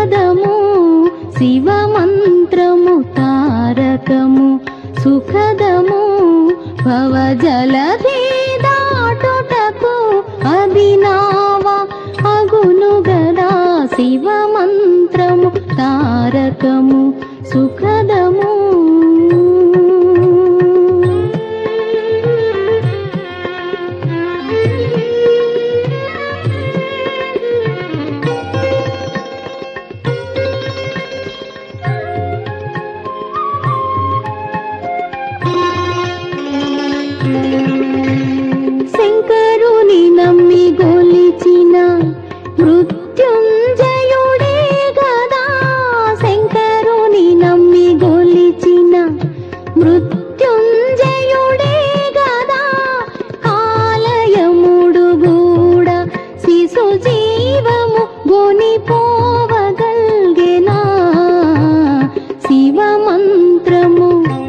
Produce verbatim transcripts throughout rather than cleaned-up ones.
సుఖదము శివ మంత్రము తారకము సుఖదము భవ జలధి దాటుటకు అభినావ అగును గదా శివ మంత్రము తారకము సుఖదము శంకరుని నమ్మి గొలిచిన మృత్యుంజయుడే గదా శంకరుని నమ్మి గొలిచిన మృత్యుంజయుడే గదా కాలయముడు గూడ శిశు జీవము గొనిపోవగల్గెనా శివ మంత్రము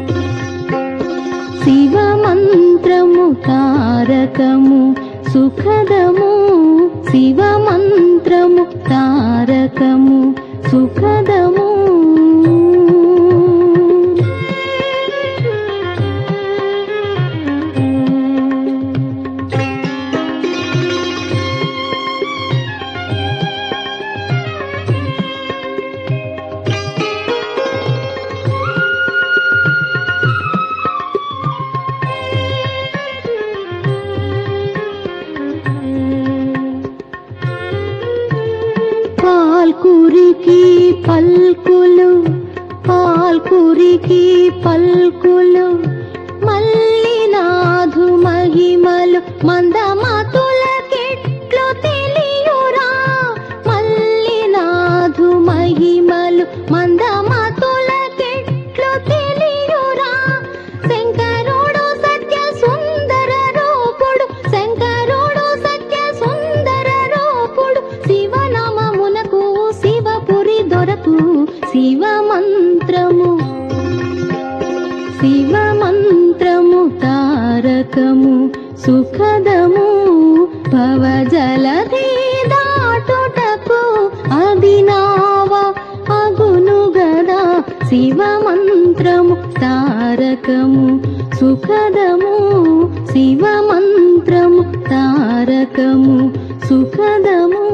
శివ మంత్రము తారకము సుఖదము శివ మంత్రము తారకము సుఖదము పాల్కురికి పల్కులు పాల్కురికి పల్కులు మల్లినాథు మహిమలు మందమతుల కెట్లు తెలియురా మల్లినాథు మహిమలు మందమతుల కెట్లు తెలియురా శంకరుడు సత్య సుందర రూపుడు శంకరుడు సత్య సుందర రూపుడు శివనామమునకు శివపురి దొరకు శివ మంత్రము శివ మంత్రము తారకము సుఖదము భవ జలధి దాటుటకు అభినావ అగును గదా శివ మంత్రము తారకము సుఖదము శివ మంత్రము తారకము సుఖదము